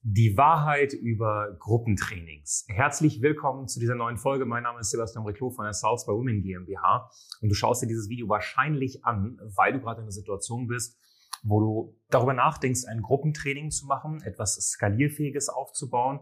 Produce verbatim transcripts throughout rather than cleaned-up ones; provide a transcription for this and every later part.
Die Wahrheit über Gruppentrainings. Herzlich willkommen zu dieser neuen Folge. Mein Name ist Sebastian Reclo von der Souls by Women GmbH und du schaust dir dieses Video wahrscheinlich an, weil du gerade in einer Situation bist, wo du darüber nachdenkst, ein Gruppentraining zu machen, etwas Skalierfähiges aufzubauen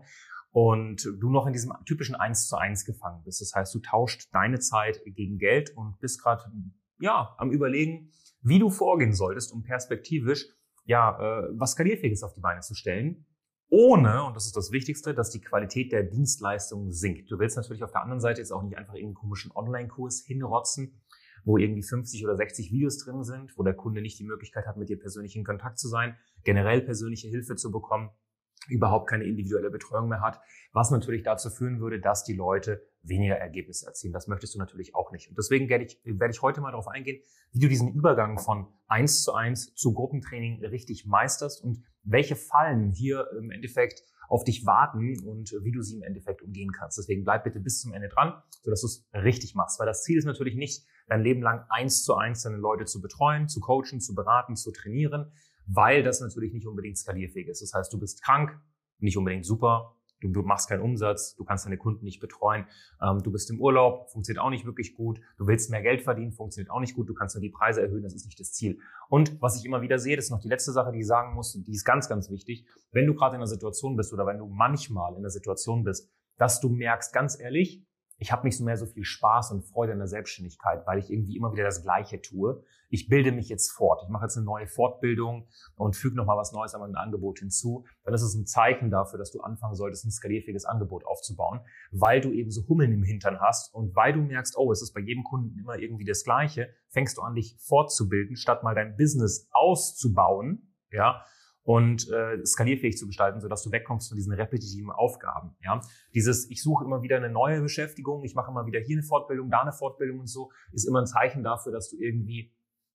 und du noch in diesem typischen eins zu eins gefangen bist. Das heißt, du tauscht deine Zeit gegen Geld und bist gerade ja, am Überlegen, wie du vorgehen solltest, um perspektivisch ja, äh, was Skalierfähiges auf die Beine zu stellen. Ohne, und das ist das Wichtigste, dass die Qualität der Dienstleistung sinkt. Du willst natürlich auf der anderen Seite jetzt auch nicht einfach irgendeinen komischen Online-Kurs hinrotzen, wo irgendwie fünfzig oder sechzig Videos drin sind, wo der Kunde nicht die Möglichkeit hat, mit dir persönlich in Kontakt zu sein, generell persönliche Hilfe zu bekommen, überhaupt keine individuelle Betreuung mehr hat, was natürlich dazu führen würde, dass die Leute weniger Ergebnisse erzielen. Das möchtest du natürlich auch nicht. Und deswegen werde ich, werde ich heute mal darauf eingehen, wie du diesen Übergang von eins zu eins zu Gruppentraining richtig meisterst und welche Fallen hier im Endeffekt auf dich warten und wie du sie im Endeffekt umgehen kannst. Deswegen bleib bitte bis zum Ende dran, sodass du es richtig machst. Weil das Ziel ist natürlich nicht, dein Leben lang eins zu eins deine Leute zu betreuen, zu coachen, zu beraten, zu trainieren, weil das natürlich nicht unbedingt skalierfähig ist. Das heißt, du bist krank, nicht unbedingt super, du, du machst keinen Umsatz, du kannst deine Kunden nicht betreuen, ähm, du bist im Urlaub, funktioniert auch nicht wirklich gut, du willst mehr Geld verdienen, funktioniert auch nicht gut, du kannst nur die Preise erhöhen, das ist nicht das Ziel. Und was ich immer wieder sehe, das ist noch die letzte Sache, die ich sagen muss, und die ist ganz, ganz wichtig, wenn du gerade in einer Situation bist oder wenn du manchmal in einer Situation bist, dass du merkst, ganz ehrlich, ich habe nicht so mehr so viel Spaß und Freude in der Selbstständigkeit, weil ich irgendwie immer wieder das Gleiche tue. Ich bilde mich jetzt fort. Ich mache jetzt eine neue Fortbildung und füge nochmal was Neues an mein Angebot hinzu. Dann ist es ein Zeichen dafür, dass du anfangen solltest, ein skalierfähiges Angebot aufzubauen, weil du eben so Hummeln im Hintern hast und weil du merkst, oh, es ist bei jedem Kunden immer irgendwie das Gleiche, fängst du an, dich fortzubilden, statt mal dein Business auszubauen, ja, und äh, skalierfähig zu gestalten, sodass du wegkommst von diesen repetitiven Aufgaben. Ja, dieses, ich suche immer wieder eine neue Beschäftigung, ich mache immer wieder hier eine Fortbildung, da eine Fortbildung und so, ist immer ein Zeichen dafür, dass du irgendwie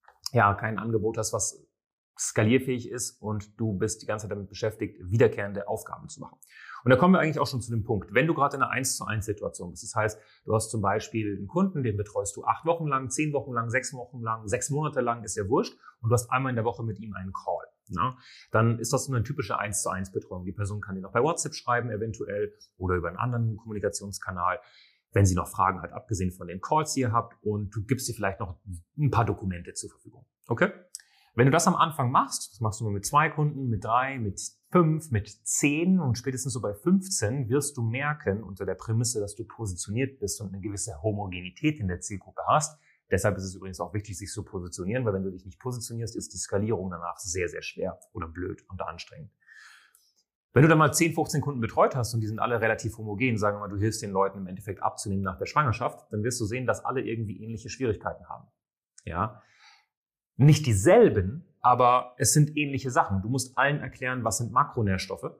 ja kein Angebot hast, was skalierfähig ist und du bist die ganze Zeit damit beschäftigt, wiederkehrende Aufgaben zu machen. Und da kommen wir eigentlich auch schon zu dem Punkt, wenn du gerade in einer eins zu eins Situation bist, das heißt, du hast zum Beispiel einen Kunden, den betreust du acht Wochen lang, zehn Wochen lang, sechs Wochen lang, sechs Monate lang, ist ja wurscht, und du hast einmal in der Woche mit ihm einen Call. Na, dann ist das so eine typische eins zu eins Betreuung. Die Person kann dir noch bei WhatsApp schreiben eventuell oder über einen anderen Kommunikationskanal, wenn sie noch Fragen hat, abgesehen von den Calls, die ihr habt, und du gibst dir vielleicht noch ein paar Dokumente zur Verfügung. Okay? Wenn du das am Anfang machst, das machst du mal mit zwei Kunden, mit drei, mit fünf, mit zehn und spätestens so bei fünfzehn wirst du merken, unter der Prämisse, dass du positioniert bist und eine gewisse Homogenität in der Zielgruppe hast. Deshalb ist es übrigens auch wichtig, sich zu positionieren, weil wenn du dich nicht positionierst, ist die Skalierung danach sehr, sehr schwer oder blöd und anstrengend. Wenn du dann mal zehn, fünfzehn Kunden betreut hast und die sind alle relativ homogen, sagen wir mal, du hilfst den Leuten im Endeffekt abzunehmen nach der Schwangerschaft, dann wirst du sehen, dass alle irgendwie ähnliche Schwierigkeiten haben. Ja, nicht dieselben, aber es sind ähnliche Sachen. Du musst allen erklären, was sind Makronährstoffe,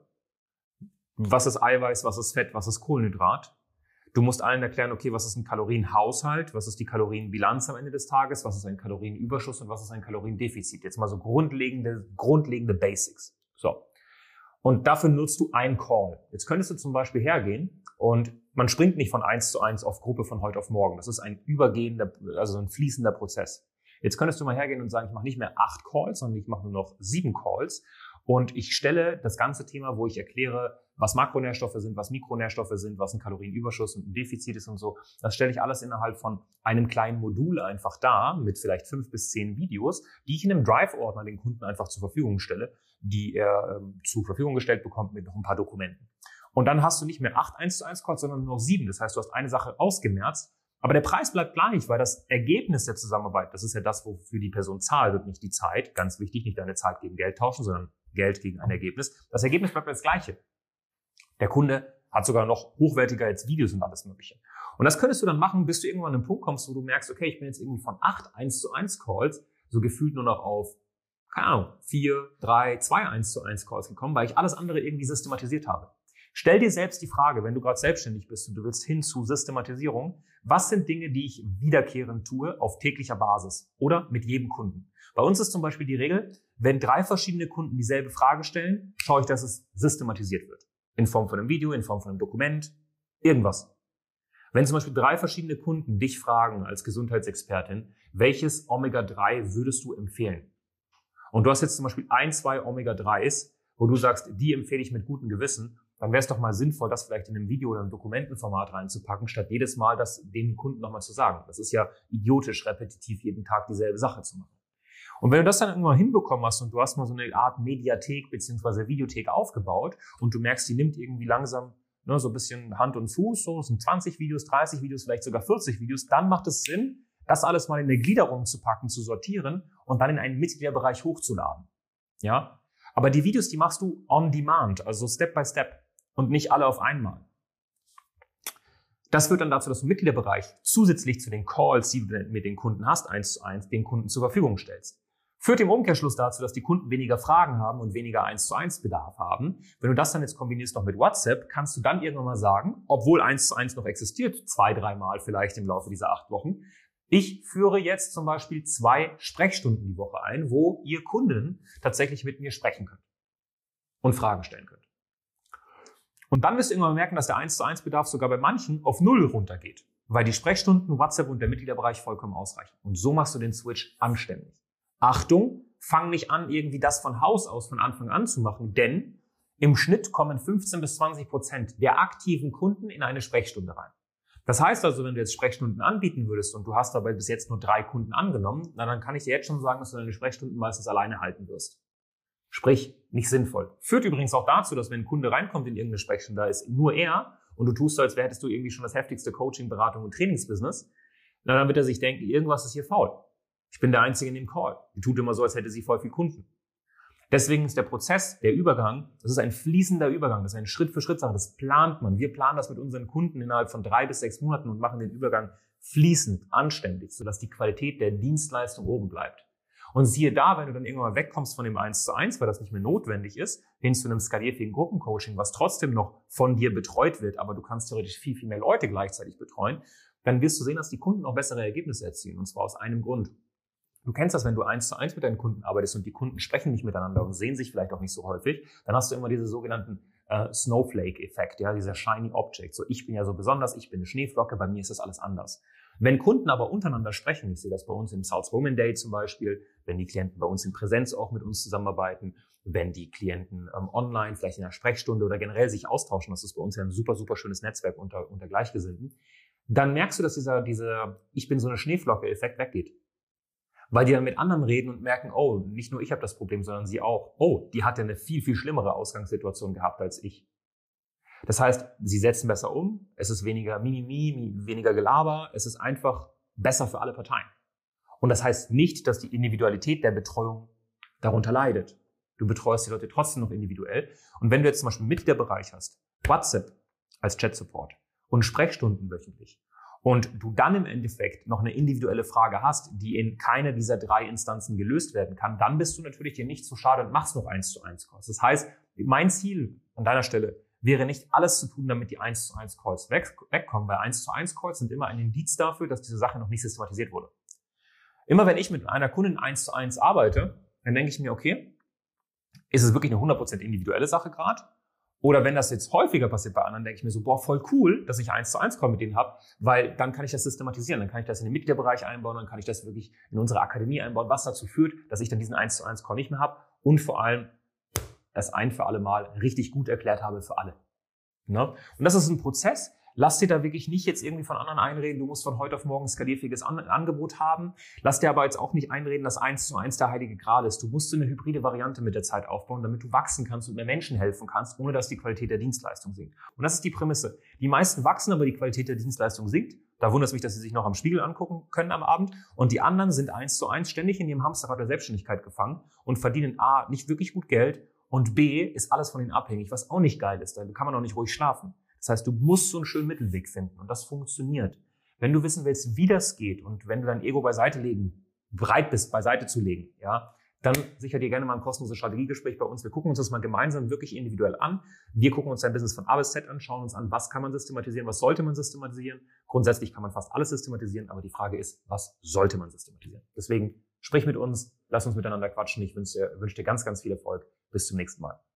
was ist Eiweiß, was ist Fett, was ist Kohlenhydrat. Du musst allen erklären, okay, was ist ein Kalorienhaushalt, was ist die Kalorienbilanz am Ende des Tages, was ist ein Kalorienüberschuss und was ist ein Kaloriendefizit. Jetzt mal so grundlegende, grundlegende Basics. So. Und dafür nutzt du einen Call. Jetzt könntest du zum Beispiel hergehen und man springt nicht von eins zu eins auf Gruppe von heute auf morgen. Das ist ein übergehender, also ein fließender Prozess. Jetzt könntest du mal hergehen und sagen, ich mache nicht mehr acht Calls, sondern ich mache nur noch sieben Calls. Und ich stelle das ganze Thema, wo ich erkläre, was Makronährstoffe sind, was Mikronährstoffe sind, was ein Kalorienüberschuss und ein Defizit ist und so. Das stelle ich alles innerhalb von einem kleinen Modul einfach dar, mit vielleicht fünf bis zehn Videos, die ich in einem Drive-Ordner den Kunden einfach zur Verfügung stelle, die er ähm, zur Verfügung gestellt bekommt mit noch ein paar Dokumenten. Und dann hast du nicht mehr acht eins zu eins Calls, sondern nur noch sieben. Das heißt, du hast eine Sache ausgemerzt, aber der Preis bleibt gleich, weil das Ergebnis der Zusammenarbeit, das ist ja das, wofür die Person zahlt und nicht die Zeit. Ganz wichtig, nicht deine Zeit gegen Geld tauschen, sondern Geld gegen ein Ergebnis. Das Ergebnis bleibt das Gleiche. Der Kunde hat sogar noch hochwertiger jetzt Videos und alles Mögliche. Und das könntest du dann machen, bis du irgendwann an einen Punkt kommst, wo du merkst, okay, ich bin jetzt irgendwie von acht eins zu eins Calls so gefühlt nur noch auf, keine Ahnung, vier, drei, zwei eins zu eins Calls gekommen, weil ich alles andere irgendwie systematisiert habe. Stell dir selbst die Frage, wenn du gerade selbstständig bist und du willst hin zu Systematisierung, was sind Dinge, die ich wiederkehrend tue auf täglicher Basis oder mit jedem Kunden? Bei uns ist zum Beispiel die Regel, wenn drei verschiedene Kunden dieselbe Frage stellen, schaue ich, dass es systematisiert wird. In Form von einem Video, in Form von einem Dokument, irgendwas. Wenn zum Beispiel drei verschiedene Kunden dich fragen als Gesundheitsexpertin, welches Omega drei würdest du empfehlen? Und du hast jetzt zum Beispiel ein, zwei Omega dreis wo du sagst, die empfehle ich mit gutem Gewissen, dann wäre es doch mal sinnvoll, das vielleicht in einem Video oder einem Dokumentenformat reinzupacken, statt jedes Mal das dem Kunden nochmal zu sagen. Das ist ja idiotisch, repetitiv jeden Tag dieselbe Sache zu machen. Und wenn du das dann irgendwann hinbekommen hast und du hast mal so eine Art Mediathek bzw. Videothek aufgebaut und du merkst, die nimmt irgendwie langsam ne, so ein bisschen Hand und Fuß, so es sind zwanzig Videos, dreißig Videos, vielleicht sogar vierzig Videos, dann macht es Sinn, das alles mal in eine Gliederung zu packen, zu sortieren und dann in einen Mitgliederbereich hochzuladen. Ja? Aber die Videos, die machst du on demand, also Step by Step und nicht alle auf einmal. Das führt dann dazu, dass du im Mitgliederbereich zusätzlich zu den Calls, die du mit den Kunden hast, eins zu eins den Kunden zur Verfügung stellst. Führt im Umkehrschluss dazu, dass die Kunden weniger Fragen haben und weniger eins zu eins Bedarf haben. Wenn du das dann jetzt kombinierst noch mit WhatsApp, kannst du dann irgendwann mal sagen, obwohl eins zu eins noch existiert, zwei, dreimal vielleicht im Laufe dieser acht Wochen, ich führe jetzt zum Beispiel zwei Sprechstunden die Woche ein, wo ihr Kunden tatsächlich mit mir sprechen könnt und Fragen stellen könnt. Und dann wirst du irgendwann merken, dass der eins zu eins Bedarf sogar bei manchen auf null runtergeht, weil die Sprechstunden, WhatsApp und der Mitgliederbereich vollkommen ausreichen. Und so machst du den Switch anständig. Achtung, fang nicht an, irgendwie das von Haus aus von Anfang an zu machen, denn im Schnitt kommen fünfzehn bis zwanzig Prozent der aktiven Kunden in eine Sprechstunde rein. Das heißt also, wenn du jetzt Sprechstunden anbieten würdest und du hast dabei bis jetzt nur drei Kunden angenommen, na, dann kann ich dir jetzt schon sagen, dass du deine Sprechstunden meistens alleine halten wirst. Sprich, nicht sinnvoll. Führt übrigens auch dazu, dass wenn ein Kunde reinkommt in irgendeine Sprechstunde, da ist nur er und du tust so, als hättest du irgendwie schon das heftigste Coaching, Beratung und Trainingsbusiness, na, dann wird er sich denken, irgendwas ist hier faul. Ich bin der Einzige in dem Call. Die tut immer so, als hätte sie voll viel Kunden. Deswegen ist der Prozess, der Übergang, das ist ein fließender Übergang, das ist eine Schritt-für-Schritt-Sache, das plant man. Wir planen das mit unseren Kunden innerhalb von drei bis sechs Monaten und machen den Übergang fließend, anständig, sodass die Qualität der Dienstleistung oben bleibt. Und siehe da, wenn du dann irgendwann mal wegkommst von dem eins zu eins, weil das nicht mehr notwendig ist, hin zu einem skalierfähigen Gruppencoaching, was trotzdem noch von dir betreut wird, aber du kannst theoretisch viel, viel mehr Leute gleichzeitig betreuen, dann wirst du sehen, dass die Kunden auch bessere Ergebnisse erzielen. Und zwar aus einem Grund. Du kennst das, wenn du eins zu eins mit deinen Kunden arbeitest und die Kunden sprechen nicht miteinander und sehen sich vielleicht auch nicht so häufig, dann hast du immer diese sogenannten äh, Snowflake-Effekt, ja, dieser Shiny Object. So, ich bin ja so besonders, ich bin eine Schneeflocke, bei mir ist das alles anders. Wenn Kunden aber untereinander sprechen, ich sehe das bei uns im South Women Day zum Beispiel, wenn die Klienten bei uns in Präsenz auch mit uns zusammenarbeiten, wenn die Klienten ähm, online, vielleicht in einer Sprechstunde oder generell sich austauschen, das ist bei uns ja ein super, super schönes Netzwerk unter, unter Gleichgesinnten, dann merkst du, dass dieser, dieser Ich bin so eine Schneeflocke-Effekt weggeht. Weil die dann mit anderen reden und merken, oh, nicht nur ich habe das Problem, sondern sie auch. Oh, die hatte eine viel, viel schlimmere Ausgangssituation gehabt als ich. Das heißt, sie setzen besser um, es ist weniger Mimimi, weniger Gelaber, es ist einfach besser für alle Parteien. Und das heißt nicht, dass die Individualität der Betreuung darunter leidet. Du betreust die Leute trotzdem noch individuell. Und wenn du jetzt zum Beispiel einen Mitgliederbereich hast, WhatsApp als Chat-Support und Sprechstunden wöchentlich, und du dann im Endeffekt noch eine individuelle Frage hast, die in keiner dieser drei Instanzen gelöst werden kann, dann bist du natürlich dir nicht zu schade und machst noch eins zu eins Calls. Das heißt, mein Ziel an deiner Stelle wäre nicht alles zu tun, damit die eins zu eins Calls weg, wegkommen, weil eins zu eins Calls sind immer ein Indiz dafür, dass diese Sache noch nicht systematisiert wurde. Immer wenn ich mit einer Kundin eins zu eins arbeite, dann denke ich mir, okay, ist es wirklich eine hundert Prozent individuelle Sache gerade? Oder wenn das jetzt häufiger passiert bei anderen, denke ich mir so, boah, voll cool, dass ich eins zu eins Call mit denen habe, weil dann kann ich das systematisieren, dann kann ich das in den Mitgliederbereich einbauen, dann kann ich das wirklich in unsere Akademie einbauen, was dazu führt, dass ich dann diesen eins zu eins Call nicht mehr habe und vor allem das ein für alle Mal richtig gut erklärt habe für alle. Ne? Und das ist ein Prozess. Lass dir da wirklich nicht jetzt irgendwie von anderen einreden, du musst von heute auf morgen ein skalierfähiges An- Angebot haben. Lass dir aber jetzt auch nicht einreden, dass eins zu eins der heilige Gral ist. Du musst so eine hybride Variante mit der Zeit aufbauen, damit du wachsen kannst und mehr Menschen helfen kannst, ohne dass die Qualität der Dienstleistung sinkt. Und das ist die Prämisse. Die meisten wachsen, aber die Qualität der Dienstleistung sinkt. Da wundert es mich, dass sie sich noch am Spiegel angucken können am Abend. Und die anderen sind eins zu eins ständig in ihrem Hamsterrad der Selbstständigkeit gefangen und verdienen A, nicht wirklich gut Geld und B, ist alles von ihnen abhängig, was auch nicht geil ist. Da kann man auch nicht ruhig schlafen. Das heißt, du musst so einen schönen Mittelweg finden und das funktioniert. Wenn du wissen willst, wie das geht und wenn du dein Ego beiseite legen, bereit bist, beiseite zu legen, ja, dann sicher dir gerne mal ein kostenloses Strategiegespräch bei uns. Wir gucken uns das mal gemeinsam wirklich individuell an. Wir gucken uns dein Business von A bis Z an, schauen uns an, was kann man systematisieren, was sollte man systematisieren. Grundsätzlich kann man fast alles systematisieren, aber die Frage ist, was sollte man systematisieren? Deswegen sprich mit uns, lass uns miteinander quatschen. Ich wünsche dir, wünsche dir ganz, ganz viel Erfolg. Bis zum nächsten Mal.